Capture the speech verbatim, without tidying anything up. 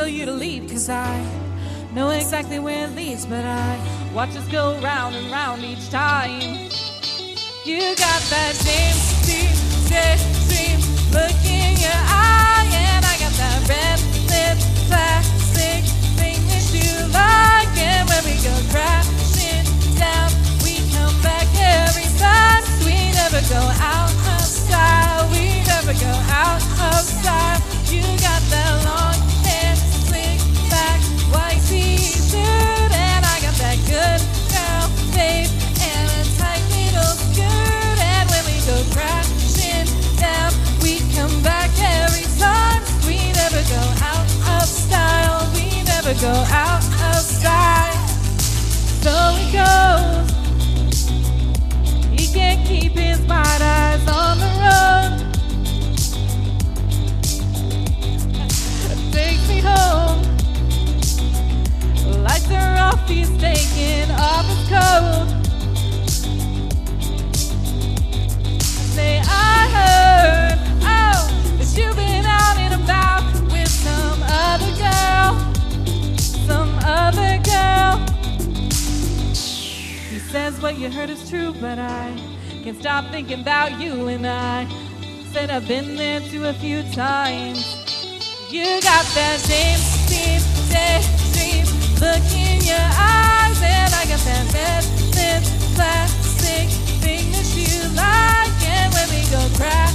you to leave, cause I know exactly where it leads, but I watch us go round and round each time. You got that James Dean, dream look in your eye, and I got that red lip plastic thing that you like, and when we go crashing down, we come back every time. We never go out of style, we never go out of style. You got that long hair, slick back, white t-shirt, and I got that good girl face and a tight little skirt, and when we go crashing down, we come back every time. We never go out of style, we never go out of style. So it goes, he can't keep his bright eyes on the road. Takes me home, lights are off, he's taking off his coat. Say, I heard, oh, that you've been out and about with some other girl, some other girl. He says what you heard is true, but I can't stop thinking about you, and I said I've been there too a few times. You got that James Dean daydream look in your eyes, and I got that red lip plastic thing that you like, and when we go cry